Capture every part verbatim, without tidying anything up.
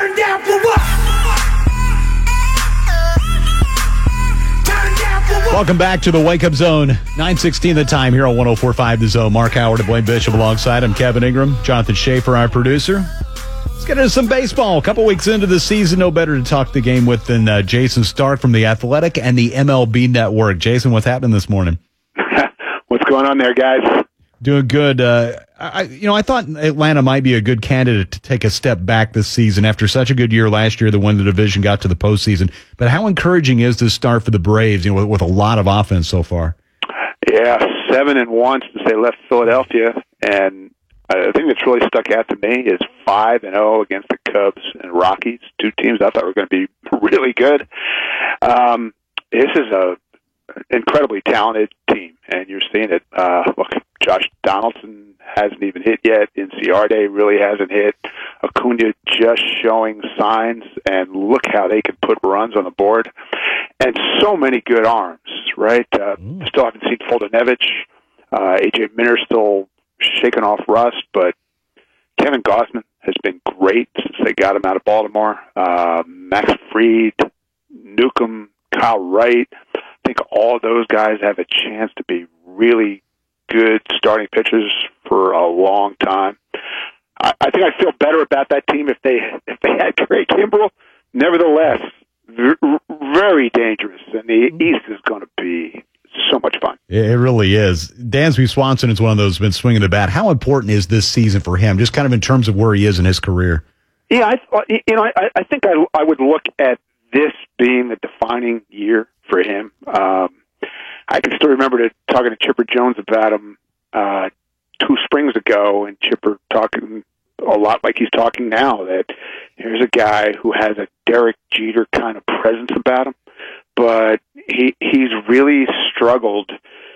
Turn down for what? Turn down for what? Welcome back to the Wake Up Zone. nine sixteen the time here on one oh four point five The Zone. Mark Howard and Blaine Bishop alongside him. Kevin Ingram, Jonathan Schaefer, our producer. Let's get into some baseball. A couple weeks into the season, no better to talk the game with than uh, Jason Stark from The Athletic and the M L B Network. Jason, what's happening this morning? What's going on there, guys? Doing good. Uh, I, you know, I thought Atlanta might be a good candidate to take a step back this season after such a good year last year. They won the division, got to the postseason. But how encouraging is this start for the Braves? You know, with, with a lot of offense so far. Yeah, seven and one since they left Philadelphia, and I think that's really stuck out to me is five and zero against the Cubs and Rockies, two teams I thought were going to be really good. Um, this is a incredibly talented team, and you're seeing it. Uh, look, Josh Donaldson hasn't even hit yet. Inciarte really hasn't hit. Acuna just showing signs, and look how they can put runs on the board. And so many good arms, right? Uh, mm. Still haven't seen Foldenevich. Uh, A J Minter still shaking off rust, but Kevin Gausman has been great since they got him out of Baltimore. Uh, Max Fried, Newcomb, Kyle Wright. I think all those guys have a chance to be really good starting pitchers for a long time. I, I think I feel better about that team if they if they had Craig Kimbrell. Nevertheless, v- very dangerous, and the East is going to be so much fun. It really is. Dansby Swanson is one of those who's been swinging the bat. How important is this season for him, just kind of in terms of where he is in his career? Yeah, I, you know, I, I think I, I would look at this being the defining year for him. Um, I can still remember to, talking to Chipper Jones about him uh, two springs ago, and Chipper talking a lot like he's talking now, that here's a guy who has a Derek Jeter kind of presence about him, but he he's really struggled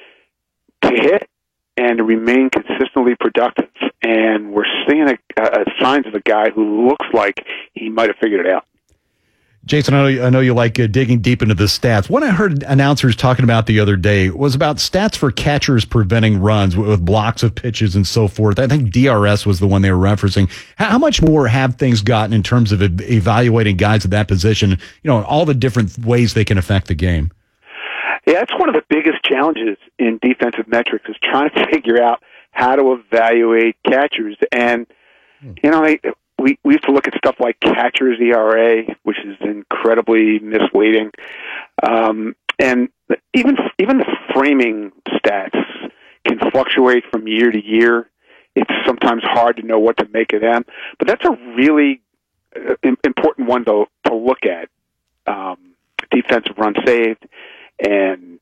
to hit and to remain consistently productive. And we're seeing a, a signs of a guy who looks like he might have figured it out. Jason, I know, you, I know you like uh, digging deep into the stats. What I heard announcers talking about the other day was about stats for catchers preventing runs with, with blocks of pitches and so forth. I think D R S was the one they were referencing. How, how much more have things gotten in terms of e- evaluating guys at that position, you know, all the different ways they can affect the game? Yeah, that's one of the biggest challenges in defensive metrics is trying to figure out how to evaluate catchers. And, you know, they, we, we used to look at stuff like catcher's E R A, which is incredibly misleading. Um, and even even the framing stats can fluctuate from year to year. It's sometimes hard to know what to make of them. But that's a really uh, important one to, to look at. Um, defensive run saved and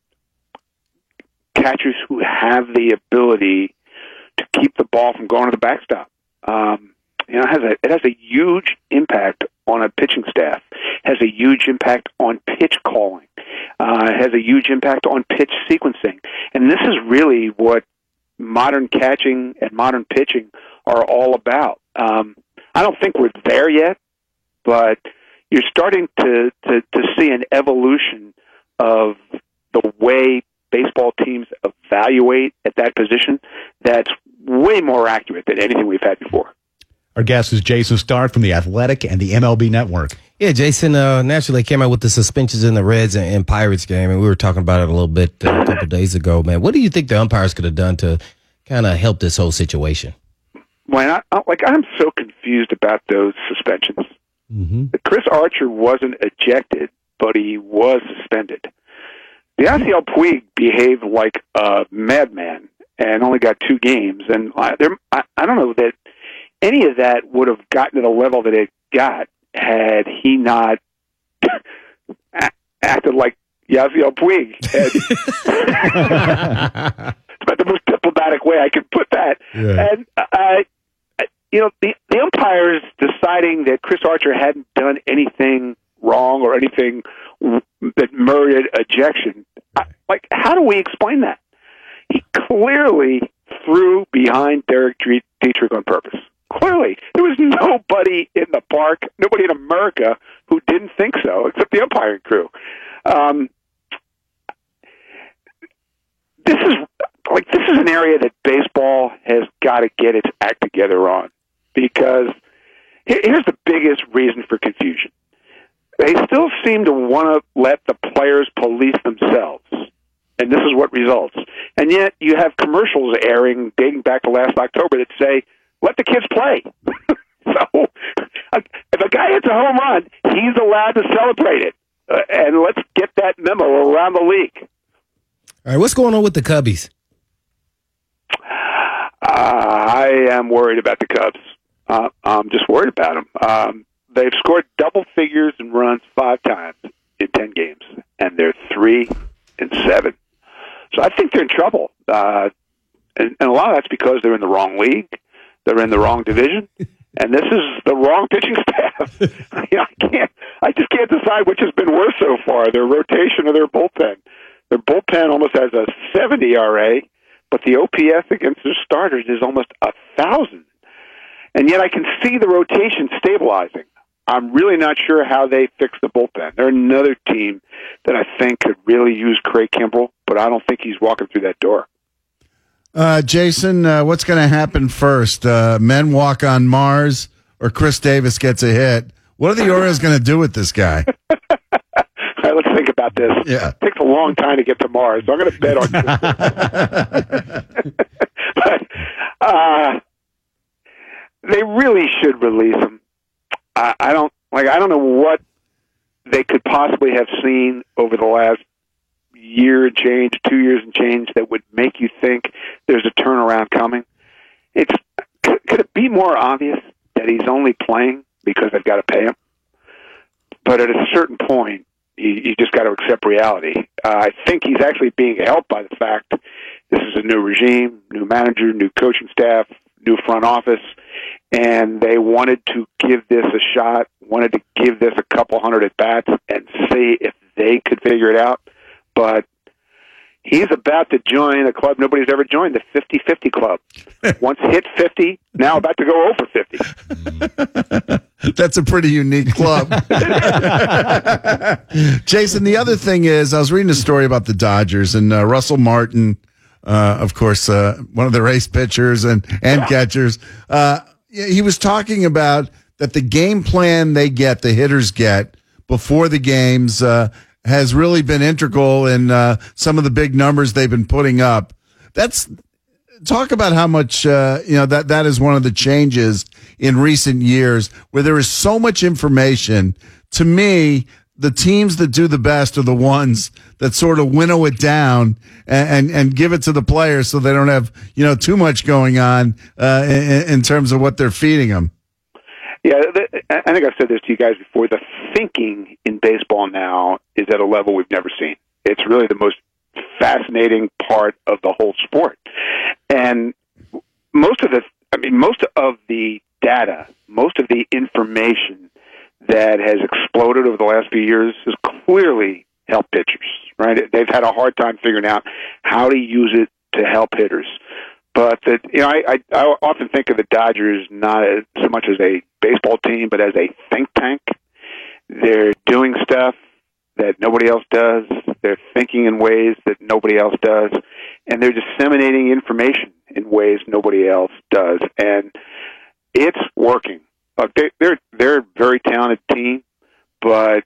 catchers who have the ability to keep the ball from going to the backstop. Um, you know, it has a it has a huge impact on a pitching staff. It has a huge impact on pitch calling. Uh, it has a huge impact on pitch sequencing. And this is really what modern catching and modern pitching are all about. Um, I don't think we're there yet, but you're starting to, to, to see an evolution of the way baseball teams evaluate at that position that's way more accurate than anything we've had before. Our guest is Jason Stark from The Athletic and the M L B Network. Yeah, Jason, uh, naturally came out with the suspensions in the Reds and, and Pirates game, and we were talking about it a little bit uh, a couple of days ago, man. What do you think the umpires could have done to kind of help this whole situation? Well, I, I, like, I'm so confused about those suspensions. Mm-hmm. Chris Archer wasn't ejected, but he was suspended. Yasiel Puig behaved like a madman and only got two games. And I, there, I, I don't know that any of that would have gotten to the level that it got had he not acted like Yasiel Puig. It's about the most diplomatic way I could put that. Yeah. And, uh, you know, the, the umpires deciding that Chris Archer hadn't done anything wrong or anything that merited ejection. I, like, how do we explain that? He clearly threw behind Derek Dietrich on purpose. Clearly. There was nobody in the park, nobody in America who didn't think so, except the umpiring crew. Um, this is like this is an area that baseball has got to get its act together on, because here's the biggest reason for confusion. They still seem to want to let the players police themselves, and this is what results. And yet you have commercials airing dating back to last October that say, let the kids play. So if a guy hits a home run, he's allowed to celebrate it. Uh, and let's get that memo around the league. All right, what's going on with the Cubbies? Uh, I am worried about the Cubs. Uh, I'm just worried about them. Um, they've scored double figures in runs five times in ten games, and they're three and seven. So I think they're in trouble. Uh, and, and a lot of that's because they're in the wrong league. They're in the wrong division. And this is the wrong pitching staff. you know, I can't. I just can't decide which has been worse so far: their rotation or their bullpen. Their bullpen almost has a seventy E R A, but the O P S against their starters is almost a thousand. And yet, I can see the rotation stabilizing. I'm really not sure how they fix the bullpen. They're another team that I think could really use Craig Kimbrell, but I don't think he's walking through that door. Uh, Jason, uh, what's going to happen first? Uh, men walk on Mars or Chris Davis gets a hit? What are the Orioles going to do with this guy? All right, let's think about this. Yeah. It takes a long time to get to Mars, so I'm going to bet on Chris Davis. But uh, they really should release him. I, I don't like. I don't know what they could possibly have seen over the last year and change, two years and change, that would make you think there's a turnaround coming. It's could, could it be more obvious that he's only playing because they've got to pay him? But at a certain point, you, you just got to accept reality. Uh, I think he's actually being helped by the fact this is a new regime, new manager, new coaching staff, new front office, and they wanted to give this a shot, wanted to give this a couple hundred at bats and see if they could figure it out. But he's about to join a club nobody's ever joined, the fifty-fifty club. Once hit fifty, now about to go over fifty. That's a pretty unique club. Jason, the other thing is, I was reading a story about the Dodgers, and uh, Russell Martin, uh, of course, uh, one of the race pitchers and, and catchers, uh, he was talking about that the game plan they get, the hitters get, before the games uh, has really been integral in uh, some of the big numbers they've been putting up. That's talk about how much uh, you know that that is one of the changes in recent years where there is so much information. To me, the teams that do the best are the ones that sort of winnow it down and and, and give it to the players so they don't have you know too much going on uh, in, in terms of what they're feeding them. Yeah, I think I've said this to you guys before. The thinking in baseball now is at a level we've never seen. It's really the most fascinating part of the whole sport. And most of the, I mean, most of the data, most of the information that has exploded over the last few years has clearly helped pitchers, right? They've had a hard time figuring out how to use it to help hitters. But that, you know, I, I, I often think of the Dodgers not as so much as a baseball team, but as a think tank. They're doing stuff that nobody else does. They're thinking in ways that nobody else does, and they're disseminating information in ways nobody else does. And it's working. Uh, they, they're they're a very talented team, but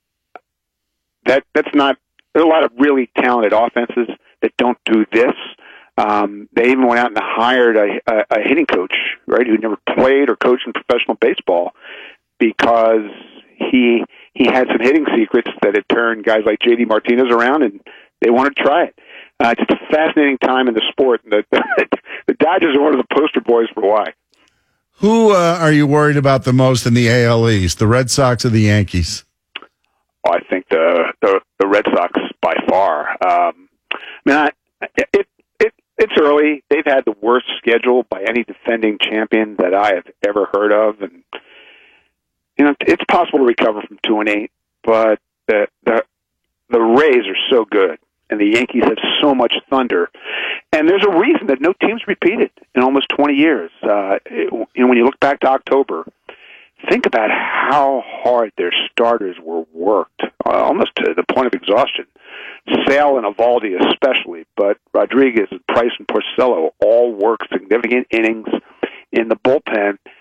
that that's not. There are a lot of really talented offenses that don't do this. Um, they even went out and hired a, a, a hitting coach, right, who never played or coached in professional baseball, because he he had some hitting secrets that had turned guys like J D Martinez around, and they wanted to try it. Uh, it's just a fascinating time in the sport. The, the, the Dodgers are one of the poster boys for why. Who uh, are you worried about the most in the A L East, the Red Sox or the Yankees? Oh, I think the, the the Red Sox by far. Um, I mean, I, it. It's early. They've had the worst schedule by any defending champion that I have ever heard of, and you know it's possible to recover from two and eight. But the the the Rays are so good, and the Yankees have so much thunder, and there's a reason that no team's repeated in almost twenty years. Uh, it, you know, when you look back to October, think about how hard their starters were worked, uh, almost to the point of exhaustion. Sale and Eovaldi especially, but Rodriguez and Price and Porcello all worked significant innings in the bullpen.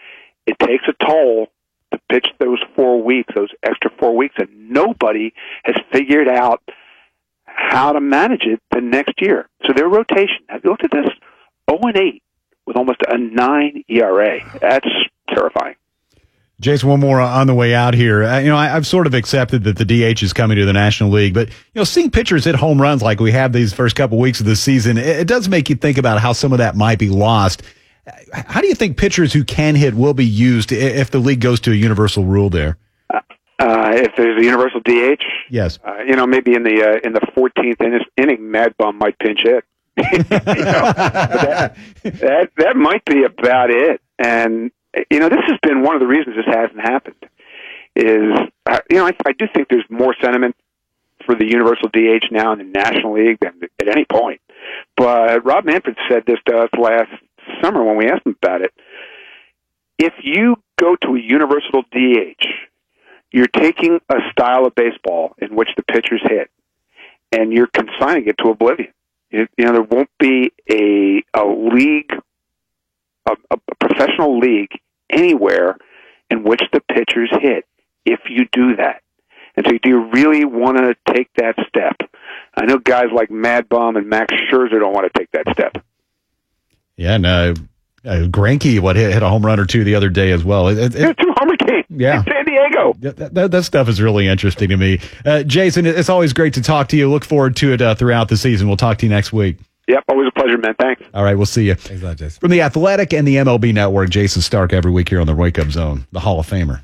it takes a toll to pitch those four weeks, those extra four weeks, and nobody has figured out how to manage it the next year. So their rotation, have you looked at this? oh and eight with almost a nine E R A. That's terrifying. Jason, one more on the way out here. Uh, you know, I, I've sort of accepted that the D H is coming to the National League, but, you know, seeing pitchers hit home runs like we have these first couple weeks of the season, it, it does make you think about how some of that might be lost. How do you think pitchers who can hit will be used if the league goes to a universal rule there? Uh, uh, if there's a universal D H? Yes. Uh, you know, maybe in the uh, in the fourteenth inning, Mad Bum might pinch hit. you know, that, that, that might be about it. And, you know, this has been one of the reasons this hasn't happened is, uh, you know, I, I do think there's more sentiment for the universal D H now in the National League than at any point. But Rob Manfred said this to us last summer when we asked him about it. If you go to a universal D H, you're taking a style of baseball in which the pitchers hit, and you're consigning it to oblivion. You, you know, there won't be a a league, a, a professional league anywhere in which the pitchers hit if you do that. And so do you really want to take that step? I know guys like Mad Bum and Max Scherzer don't want to take that step. Yeah, and uh, uh, Greinke, what, hit, hit a home run or two the other day as well. It, it, yeah, two homer games yeah. in San Diego. That, that, that stuff is really interesting to me. Uh, Jason, it's always great to talk to you. Look forward to it uh, throughout the season. We'll talk to you next week. Yep, always a pleasure, man. Thanks. All right, we'll see you. Thanks a lot, Jason. From The Athletic and the M L B Network, Jason Stark every week here on the Wake Up Zone, the Hall of Famer.